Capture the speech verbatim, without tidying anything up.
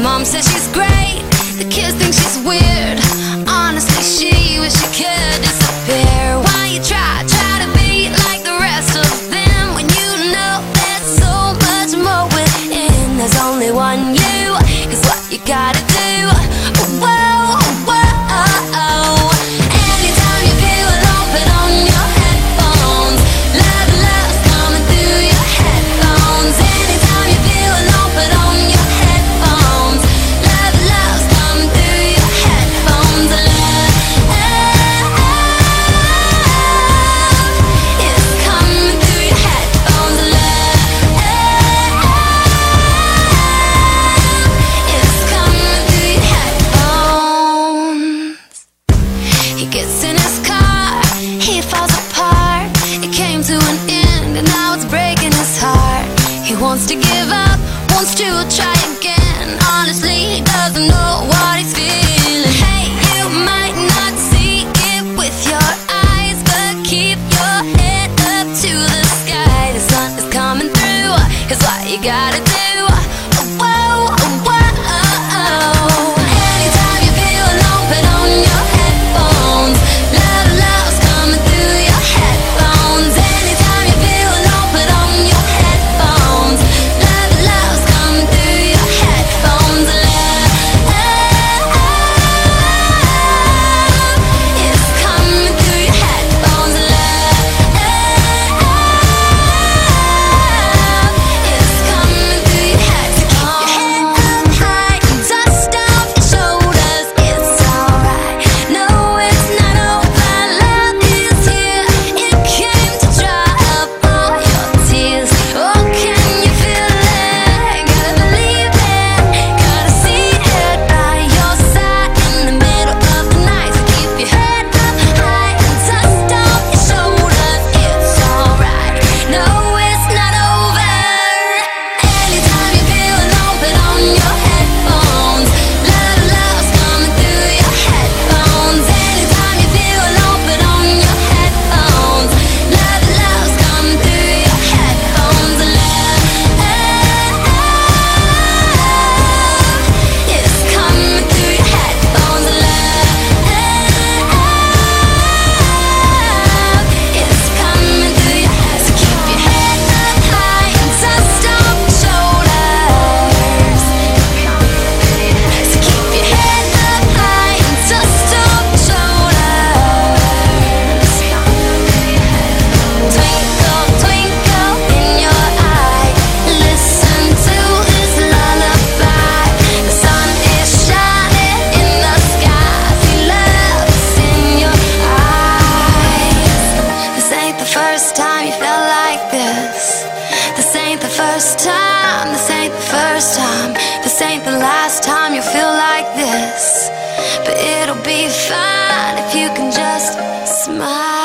mom says she's great, the kids think she's weird. Honestly, she wish she could disappear. Why you try, try to be like the rest of them when you know there's so much more within? There's only one you, is what you gotta do. Whoa, whoa. Anytime you feel alone, put on your headphones. Love, love's coming through your headphones. Anytime you feel alone, put on your headphones. Love, love's coming through your headphones. Love is coming through your headphones. Love is coming through your headphones. He gets in his car, he falls apart. It came to an end and now it's breaking his heart. He wants to give up, wants to try again. Honestly, he doesn't know what he's feeling. Hey, you might not see it with your eyes, but keep your head up to the sky. The sun is coming through, is what you gotta do. Whoa, whoa. Anytime you feel alone, put on your headphones. Love, love's coming through your headphones. Anytime you feel alone, put on your headphones. Love, love's coming through your headphones. Love is coming through your headphones. Love is coming through your head. So keep your head up high and dust off your shoulders. It's alright. No, it's not over. Love is here. It came to dry up all your tears. Oh, can you feel it? Gotta believe it. Gotta see it by your side in the middle of the night. So keep your head up high and dust off your shoulders. It's alright. No, it's not over. Anytime you feel alone, put on your headphones. Love, love's coming through your headphones. Anytime you feel alone, put on your headphones. Love, love's coming through your headphones. Love is coming through your headphones. Love is coming through your head. So keep your head up high and dust off your shoulders. So keep your head up high and dust off your shoulders. Twinkle, twinkle in your eye. Listen to this lullaby. The sun is shining in the sky. See love is in your eyes. This ain't the first time you felt like this. This ain't the first time. This ain't the first time. This ain't the last time you feel like this. But it'll be fine if you can just smile.